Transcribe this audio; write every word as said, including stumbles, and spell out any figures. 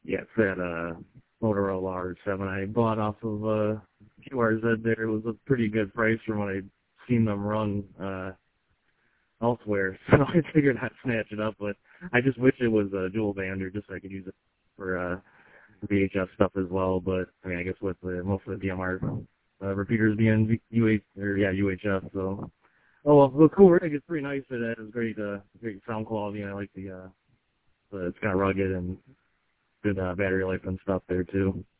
Yeah, it's that uh, Motorola R seven I bought off of uh, Q R Z there. It was a pretty good price from what I'd seen them run uh, elsewhere, so I figured I'd snatch it up, but I just wish it was a dual bander just so I could use it for uh, V H S stuff as well, but I mean, I guess with the, most of the D M R uh, repeaters being U H, or yeah, U H F, so. Oh, well, the cool rig is pretty nice. It has great, uh, great sound quality, and I like the, uh, the it's kind of rugged and good uh, battery life and stuff there, too.